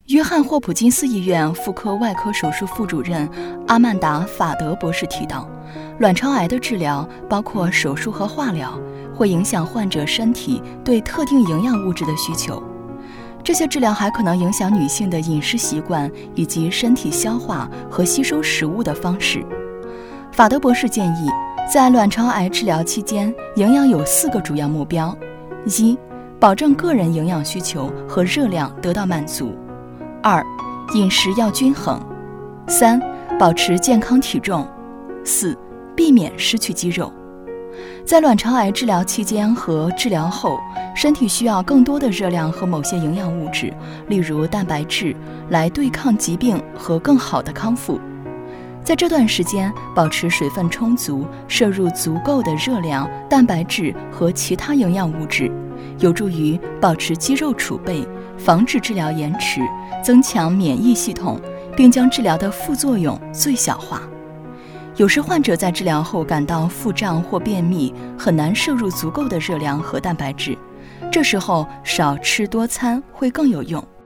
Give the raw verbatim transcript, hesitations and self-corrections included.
约翰霍普金斯医院妇科外科手术副主任阿曼达·法德博士提到，卵巢癌的治疗包括手术和化疗，会影响患者身体对特定营养物质的需求。这些治疗还可能影响女性的饮食习惯以及身体消化和吸收食物的方式。法德博士建议，在卵巢癌治疗期间，营养有四个主要目标：一、保证个人营养需求和热量得到满足；二、饮食要均衡；三、保持健康体重；四、避免失去肌肉。在卵巢癌治疗期间和治疗后，身体需要更多的热量和某些营养物质，例如蛋白质，来对抗疾病和更好的康复。在这段时间，保持水分充足，摄入足够的热量、蛋白质和其他营养物质，有助于保持肌肉储备，防止治疗延迟，增强免疫系统，并将治疗的副作用最小化。有时患者在治疗后感到腹胀或便秘，很难摄入足够的热量和蛋白质，这时候少吃多餐会更有用。